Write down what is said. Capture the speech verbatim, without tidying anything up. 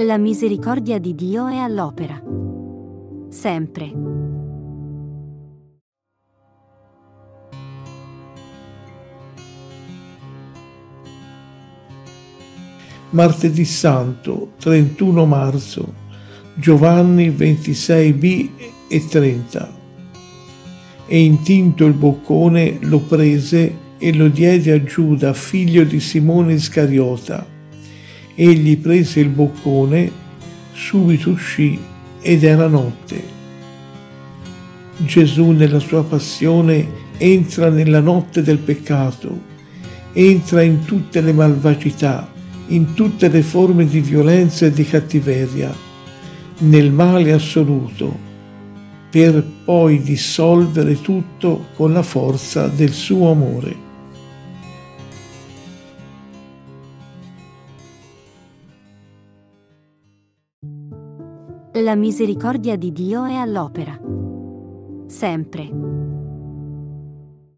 La misericordia di Dio è all'opera. Sempre. Martedì Santo, trentuno marzo, Giovanni ventisei b e trenta. E intinto il boccone lo prese e lo diede a Giuda, figlio di Simone Iscariota. Egli prese il boccone, subito uscì ed era notte. Gesù nella sua passione entra nella notte del peccato, entra in tutte le malvagità, in tutte le forme di violenza e di cattiveria, nel male assoluto, per poi dissolvere tutto con la forza del suo amore. La misericordia di Dio è all'opera. Sempre.